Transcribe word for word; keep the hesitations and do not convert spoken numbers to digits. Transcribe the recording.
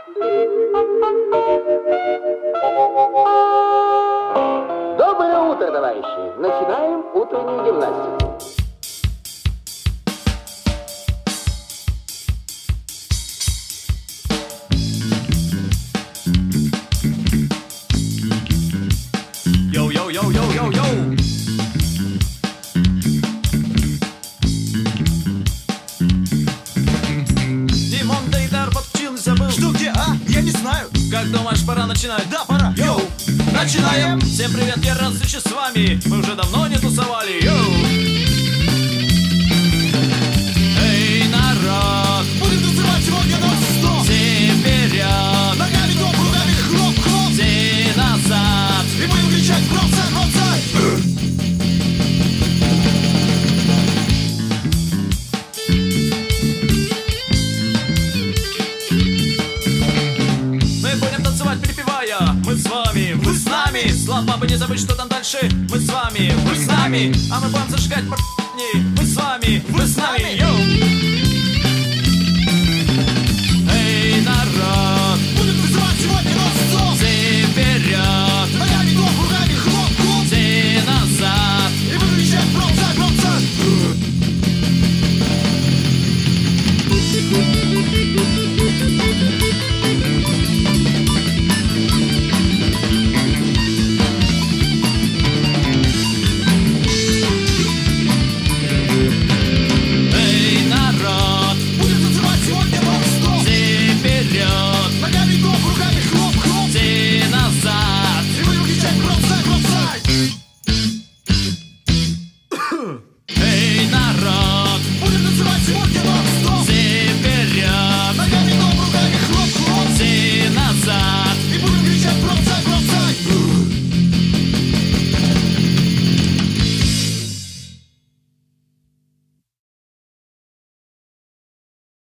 Доброе утро, товарищи! Начинаем утреннюю гимнастику. Йоу-йоу-йоу-йоу-йоу-йоу! Димон Дейдар подключился был. Что, где, а? Я не знаю. Как думаешь, пора начинать? Да, пора. Йоу! Начинаем! Всем привет, я рад встрече с вами. Мы уже давно не тусовали. Йоу! Эй, народ! Будем танцевать сегодня нон-стоп. Все вперед! Ногами топ, руками хлоп-хлоп. Все назад! И будем кричать «Бронсайд, бронсайд». Мы будем танцевать, перепевая. Мы с вами, вы с нами. Слава папы, не забыть, что там дальше. Мы с вами, вы с нами. А мы будем зажигать, мы с вами, вы с нами. Йоу!